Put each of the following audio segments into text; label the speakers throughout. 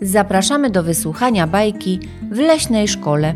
Speaker 1: Zapraszamy do wysłuchania bajki w leśnej szkole.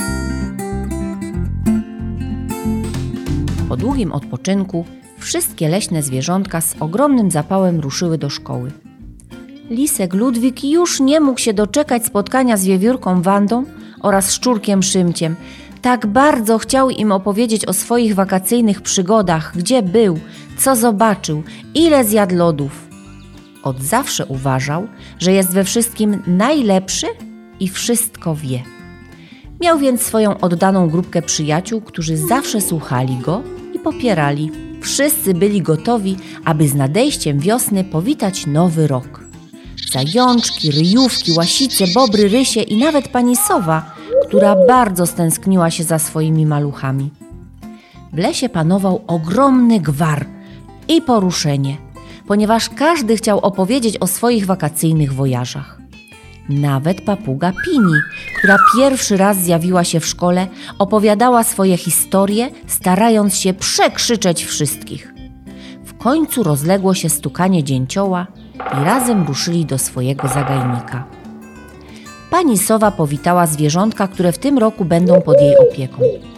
Speaker 1: Po długim odpoczynku wszystkie leśne zwierzątka z ogromnym zapałem ruszyły do szkoły. Lisek Ludwik już nie mógł się doczekać spotkania z wiewiórką Wandą oraz szczurkiem Szymciem. Tak bardzo chciał im opowiedzieć o swoich wakacyjnych przygodach, gdzie był, co zobaczył, ile zjadł lodów. Od zawsze uważał, że jest we wszystkim najlepszy i wszystko wie. Miał więc swoją oddaną grupkę przyjaciół, którzy zawsze słuchali go i popierali. Wszyscy byli gotowi, aby z nadejściem wiosny powitać nowy rok. Zajączki, ryjówki, łasice, bobry, rysie i nawet pani sowa, która bardzo stęskniła się za swoimi maluchami. W lesie panował ogromny gwar i poruszenie, ponieważ każdy chciał opowiedzieć o swoich wakacyjnych wojażach. Nawet papuga Pini, która pierwszy raz zjawiła się w szkole, opowiadała swoje historie, starając się przekrzyczeć wszystkich. W końcu rozległo się stukanie dzięcioła i razem ruszyli do swojego zagajnika. Pani sowa powitała zwierzątka, które w tym roku będą pod jej opieką.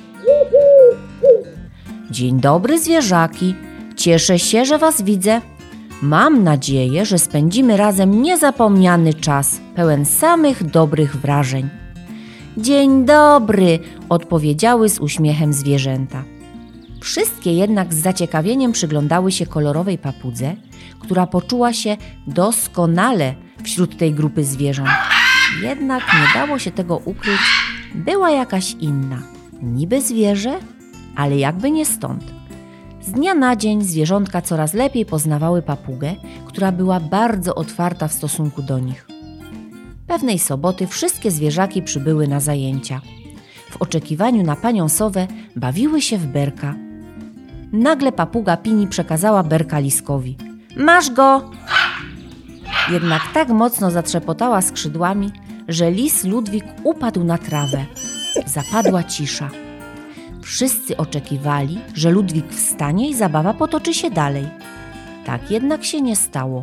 Speaker 1: Dzień dobry, zwierzaki. Cieszę się, że was widzę. Mam nadzieję, że spędzimy razem niezapomniany czas, pełen samych dobrych wrażeń. Dzień dobry, odpowiedziały z uśmiechem zwierzęta. Wszystkie jednak z zaciekawieniem przyglądały się kolorowej papudze, która poczuła się doskonale wśród tej grupy zwierząt. Jednak nie dało się tego ukryć, była jakaś inna. Niby zwierzę, ale jakby nie stąd. Z dnia na dzień zwierzątka coraz lepiej poznawały papugę, która była bardzo otwarta w stosunku do nich. Pewnej soboty wszystkie zwierzaki przybyły na zajęcia. W oczekiwaniu na panią sowę bawiły się w berka. Nagle papuga Pini przekazała berka liskowi. Masz go! Jednak tak mocno zatrzepotała skrzydłami, że lis Ludwik upadł na trawę. Zapadła cisza. Wszyscy oczekiwali, że Ludwik wstanie i zabawa potoczy się dalej. Tak jednak się nie stało.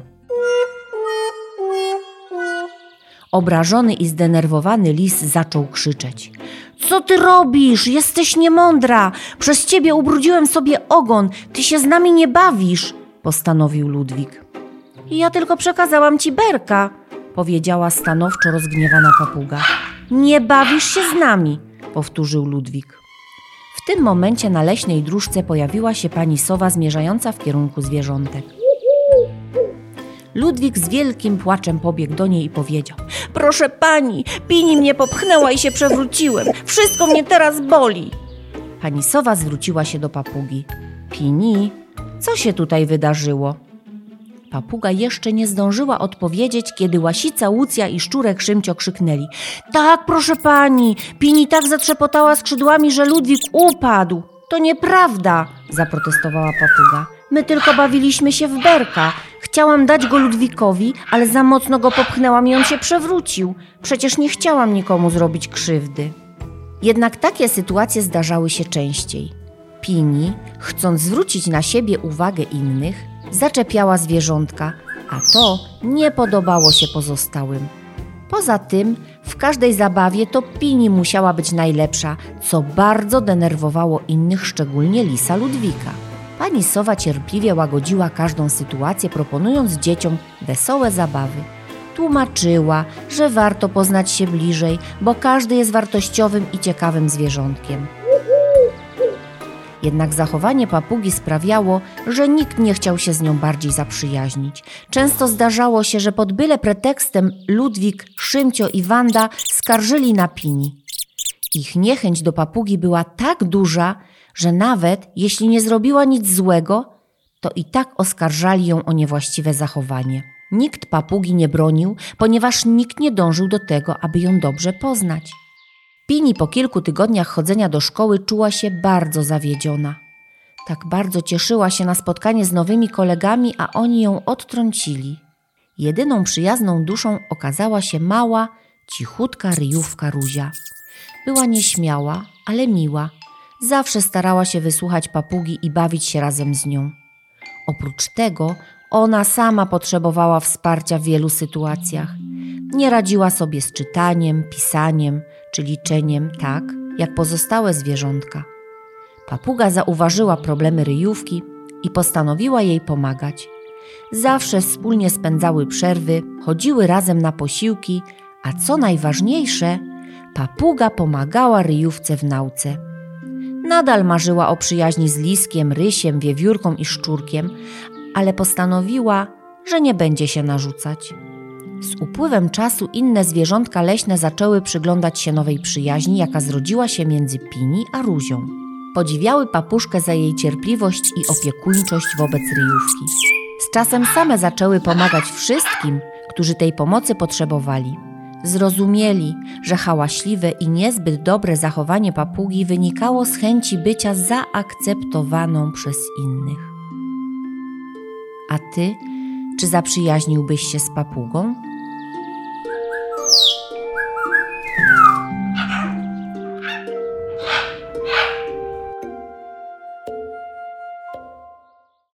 Speaker 1: Obrażony i zdenerwowany lis zaczął krzyczeć. Co ty robisz? Jesteś niemądra! Przez ciebie ubrudziłem sobie ogon! Ty się z nami nie bawisz! Postanowił Ludwik. Ja tylko przekazałam ci berka, powiedziała stanowczo rozgniewana papuga. Nie bawisz się z nami, powtórzył Ludwik. W tym momencie na leśnej dróżce pojawiła się pani sowa zmierzająca w kierunku zwierzątek. Ludwik z wielkim płaczem pobiegł do niej i powiedział: Proszę pani, Pini mnie popchnęła i się przewróciłem. Wszystko mnie teraz boli. Pani sowa zwróciła się do papugi. Pini, co się tutaj wydarzyło? Papuga jeszcze nie zdążyła odpowiedzieć, kiedy łasica Łucja i szczurek Szymcio krzyknęli. Tak, proszę pani, Pini tak zatrzepotała skrzydłami, że Ludwik upadł. To nieprawda, zaprotestowała papuga. My tylko bawiliśmy się w berka. Chciałam dać go Ludwikowi, ale za mocno go popchnęłam i on się przewrócił. Przecież nie chciałam nikomu zrobić krzywdy. Jednak takie sytuacje zdarzały się częściej. Pini, chcąc zwrócić na siebie uwagę innych, zaczepiała zwierzątka, a to nie podobało się pozostałym. Poza tym w każdej zabawie to Pini musiała być najlepsza, co bardzo denerwowało innych, szczególnie lisa Ludwika. Pani sowa cierpliwie łagodziła każdą sytuację, proponując dzieciom wesołe zabawy. Tłumaczyła, że warto poznać się bliżej, bo każdy jest wartościowym i ciekawym zwierzątkiem. Jednak zachowanie papugi sprawiało, że nikt nie chciał się z nią bardziej zaprzyjaźnić. Często zdarzało się, że pod byle pretekstem Ludwik, Szymcio i Wanda skarżyli na Pini. Ich niechęć do papugi była tak duża, że nawet jeśli nie zrobiła nic złego, to i tak oskarżali ją o niewłaściwe zachowanie. Nikt papugi nie bronił, ponieważ nikt nie dążył do tego, aby ją dobrze poznać. Pini po kilku tygodniach chodzenia do szkoły czuła się bardzo zawiedziona. Tak bardzo cieszyła się na spotkanie z nowymi kolegami, a oni ją odtrącili. Jedyną przyjazną duszą okazała się mała, cichutka ryjówka Ruzia. Była nieśmiała, ale miła. Zawsze starała się wysłuchać papugi i bawić się razem z nią. Oprócz tego ona sama potrzebowała wsparcia w wielu sytuacjach. Nie radziła sobie z czytaniem, pisaniem czy liczeniem tak, jak pozostałe zwierzątka. Papuga zauważyła problemy Ryjówki i postanowiła jej pomagać. Zawsze wspólnie spędzały przerwy, chodziły razem na posiłki, a co najważniejsze, papuga pomagała Ryjówce w nauce. Nadal marzyła o przyjaźni z Liskiem, Rysiem, Wiewiórką i Szczurkiem, ale postanowiła, że nie będzie się narzucać. Z upływem czasu inne zwierzątka leśne zaczęły przyglądać się nowej przyjaźni, jaka zrodziła się między Pini a Ruzią. Podziwiały papuszkę za jej cierpliwość i opiekuńczość wobec Ryjówki. Z czasem same zaczęły pomagać wszystkim, którzy tej pomocy potrzebowali. Zrozumieli, że hałaśliwe i niezbyt dobre zachowanie papugi wynikało z chęci bycia zaakceptowaną przez innych. A ty, czy zaprzyjaźniłbyś się z papugą?